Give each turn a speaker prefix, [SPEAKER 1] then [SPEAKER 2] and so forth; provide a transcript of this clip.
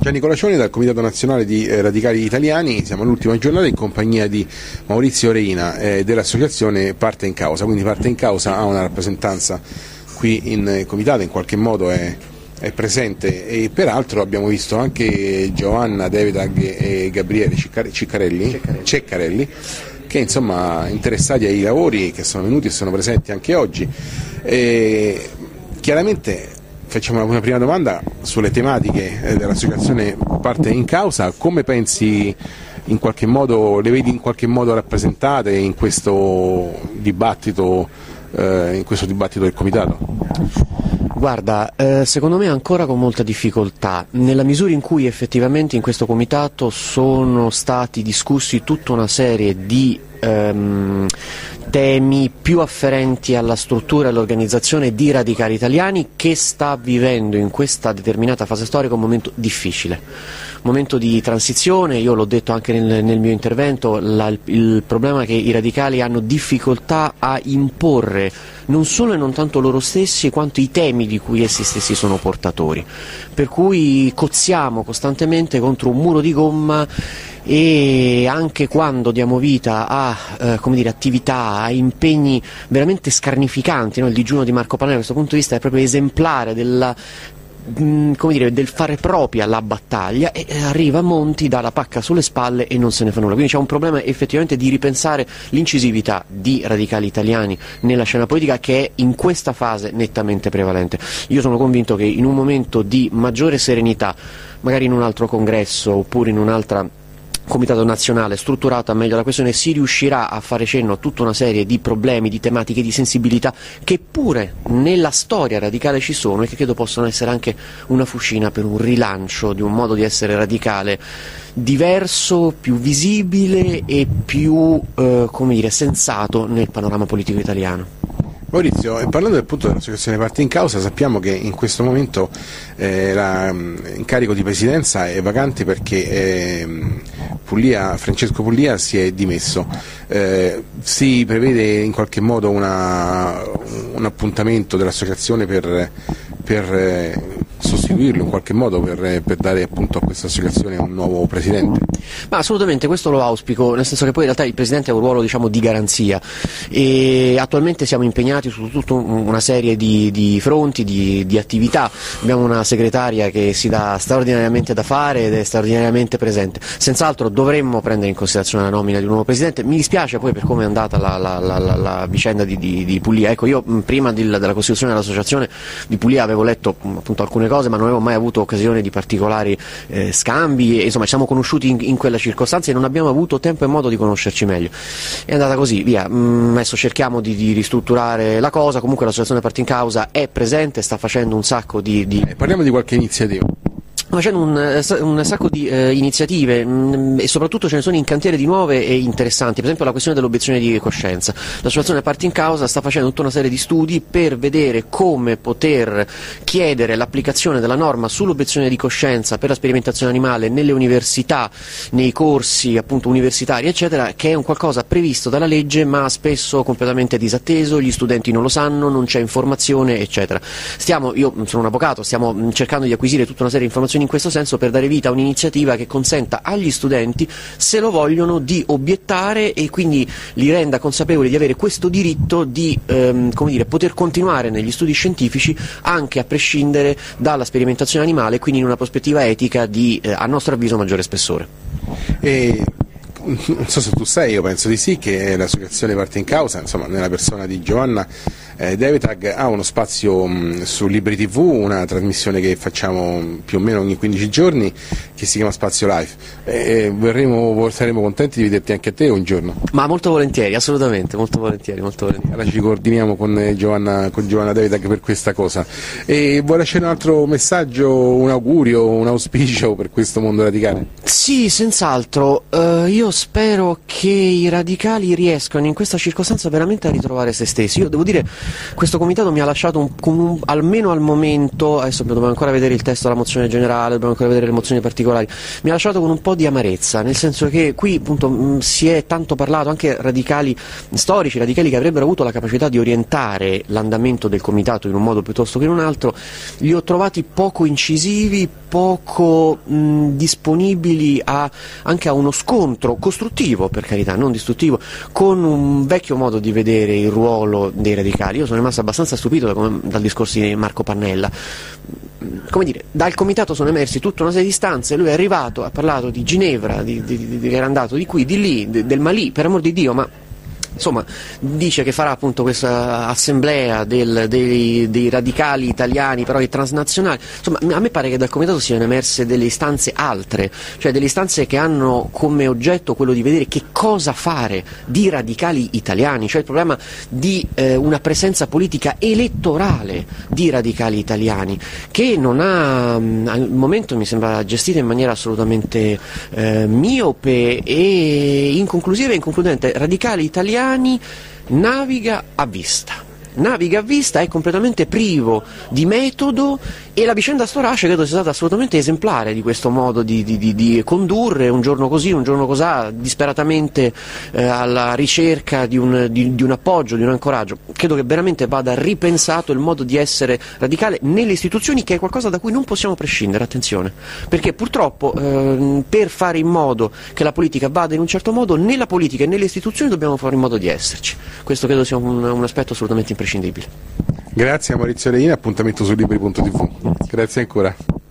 [SPEAKER 1] Gianni Colacioni dal Comitato Nazionale di Radicali Italiani, siamo all'ultima giornata in compagnia di Maurizio Reina dell'associazione Parte in Causa, quindi Parte in Causa ha una rappresentanza qui in Comitato, in qualche modo è presente, e peraltro abbiamo visto anche Giovanna Devetag e Gabriele Ceccarelli che insomma interessati ai lavori, che sono venuti e sono presenti anche oggi. Chiaramente facciamo una prima domanda sulle tematiche dell'associazione Parte in Causa. Come pensi, in qualche modo, le vedi in qualche modo rappresentate in questo dibattito del Comitato?
[SPEAKER 2] Guarda, secondo me ancora con molta difficoltà, nella misura in cui effettivamente in questo Comitato sono stati discussi tutta una serie di temi più afferenti alla struttura e all'organizzazione di Radicali Italiani, che sta vivendo in questa determinata fase storica un momento difficile, un momento di transizione. Io l'ho detto anche nel mio intervento, il problema è che i radicali hanno difficoltà a imporre non solo e non tanto loro stessi quanto i temi di cui essi stessi sono portatori, per cui cozziamo costantemente contro un muro di gomma, e anche quando diamo vita a attività, a impegni veramente scarnificanti, no? Il digiuno di Marco Pannella da questo punto di vista è proprio esemplare del fare propria la battaglia, e arriva Monti, dà la pacca sulle spalle e non se ne fa nulla. Quindi c'è un problema effettivamente di ripensare l'incisività di Radicali Italiani nella scena politica, che è in questa fase nettamente prevalente. Io sono convinto che in un momento di maggiore serenità, magari in un altro congresso oppure in un'altra Comitato nazionale strutturata meglio la questione, si riuscirà a fare cenno a tutta una serie di problemi, di tematiche, di sensibilità che pure nella storia radicale ci sono, e che credo possano essere anche una fucina per un rilancio di un modo di essere radicale diverso, più visibile e più sensato nel panorama politico italiano.
[SPEAKER 1] Maurizio, parlando appunto dell'associazione Parte in Causa, sappiamo che in questo momento l'incarico di presidenza è vacante perché Francesco Puglia si è dimesso. Si prevede in qualche modo un appuntamento dell'associazione per sostituirlo in qualche modo, per dare appunto a questa associazione un nuovo presidente?
[SPEAKER 2] Ma assolutamente, questo lo auspico, nel senso che poi in realtà il presidente ha un ruolo di garanzia, e attualmente siamo impegnati su tutta una serie di fronti, di attività. Abbiamo una segretaria che si dà straordinariamente da fare ed è straordinariamente presente. Senz'altro dovremmo prendere in considerazione la nomina di un nuovo presidente. Mi dispiace poi per come è andata la vicenda di Puglia. Ecco, io prima della costituzione dell'associazione di Puglia avevo letto appunto alcune cose, ma non avevo mai avuto occasione di particolari scambi, e insomma ci siamo conosciuti in quella circostanza e non abbiamo avuto tempo e modo di conoscerci meglio. È andata così, via. Adesso cerchiamo di ristrutturare la cosa. Comunque l'associazione Parte in Causa è presente, sta facendo un sacco
[SPEAKER 1] Parliamo di qualche iniziativa.
[SPEAKER 2] Facendo un sacco di iniziative, e soprattutto ce ne sono in cantiere di nuove e interessanti. Per esempio la questione dell'obiezione di coscienza. L'associazione Parte in Causa sta facendo tutta una serie di studi per vedere come poter chiedere l'applicazione della norma sull'obiezione di coscienza per la sperimentazione animale nelle università, nei corsi appunto universitari eccetera, che è un qualcosa previsto dalla legge ma spesso completamente disatteso, gli studenti non lo sanno, non c'è informazione eccetera. Io sono un avvocato, stiamo cercando di acquisire tutta una serie di informazioni in questo senso per dare vita a un'iniziativa che consenta agli studenti, se lo vogliono, di obiettare, e quindi li renda consapevoli di avere questo diritto di poter continuare negli studi scientifici anche a prescindere dalla sperimentazione animale, quindi in una prospettiva etica di, a nostro avviso, maggiore spessore.
[SPEAKER 1] Non so se tu sai, io penso di sì, che l'associazione Parte in Causa, insomma, nella persona di Giovanna Devetag, ha uno spazio su Libri TV, una trasmissione che facciamo più o meno ogni 15 giorni, che si chiama Spazio Live. Saremo contenti di vederti anche a te un giorno.
[SPEAKER 2] Ma molto volentieri, assolutamente, molto volentieri.
[SPEAKER 1] Allora ci coordiniamo con Giovanna Devetag per questa cosa. E vuoi lasciare un altro messaggio, un augurio, un auspicio per questo mondo radicale?
[SPEAKER 2] Sì, senz'altro. Io spero che i radicali riescano in questa circostanza veramente a ritrovare se stessi. Io devo dire, questo comitato mi ha lasciato almeno al momento, adesso dobbiamo ancora vedere il testo della mozione generale, dobbiamo ancora vedere le mozioni particolari, mi ha lasciato con un po' di amarezza, nel senso che qui appunto si è tanto parlato, anche radicali storici, radicali che avrebbero avuto la capacità di orientare l'andamento del comitato in un modo piuttosto che in un altro, li ho trovati poco incisivi, poco disponibili anche a uno scontro costruttivo, per carità, non distruttivo, con un vecchio modo di vedere il ruolo dei radicali. Io sono rimasto abbastanza stupito dal discorso di Marco Pannella. Come dire, dal comitato sono emersi tutta una serie di istanze, lui è arrivato, ha parlato di Ginevra, che era andato di qui, di lì, del Malì, per amor di Dio, ma insomma dice che farà appunto questa assemblea dei radicali italiani, però transnazionali. Insomma, a me pare che dal comitato siano emerse delle istanze altre, cioè delle istanze che hanno come oggetto quello di vedere che cosa fare di radicali italiani, cioè il problema di una presenza politica elettorale di radicali italiani, che non ha al momento, mi sembra, gestita in maniera assolutamente miope e inconclusiva e inconcludente. Radicali italiani naviga a vista, è completamente privo di metodo, e la vicenda Storace credo sia stata assolutamente esemplare di questo modo di condurre, un giorno così, un giorno cosà, disperatamente alla ricerca di un appoggio, di un ancoraggio. Credo che veramente vada ripensato il modo di essere radicale nelle istituzioni, che è qualcosa da cui non possiamo prescindere, attenzione, perché purtroppo per fare in modo che la politica vada in un certo modo, nella politica e nelle istituzioni dobbiamo fare in modo di esserci. Questo credo sia un aspetto assolutamente imprescindibile.
[SPEAKER 1] Grazie a Maurizio Reina, appuntamento su Liberi.tv. Grazie ancora.